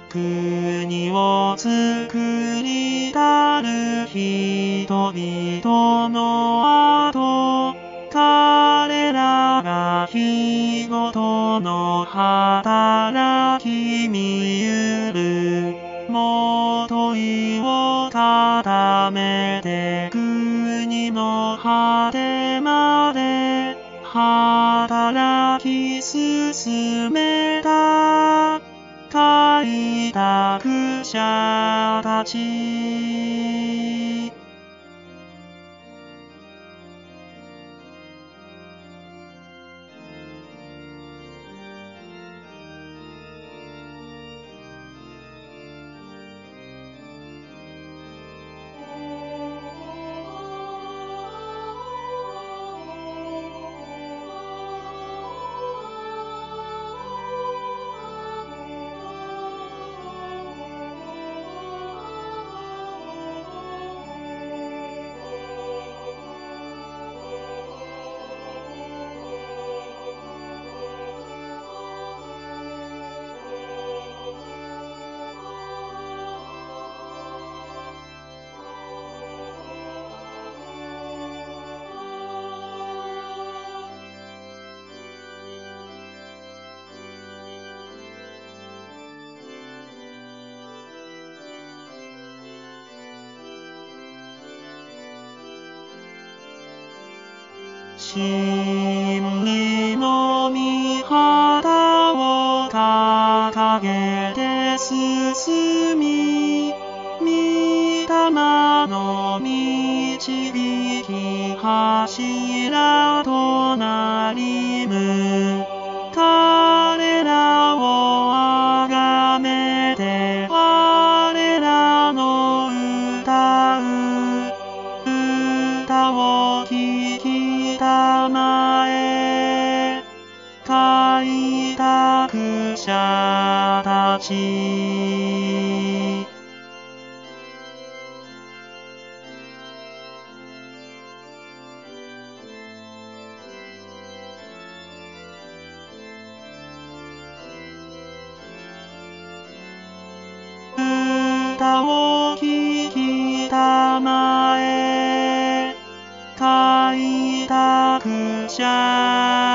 国を作りたる人々の後、彼らが日ごとの働き見ゆる。もといを固めて国の果てまで働き進めた開拓者たち。真理の御旗を掲げて進み、御霊の導き柱となりむ。彼らをあがめて我らの歌を聞きたまえ。開拓者たち。歌を聞きたまえ。開拓者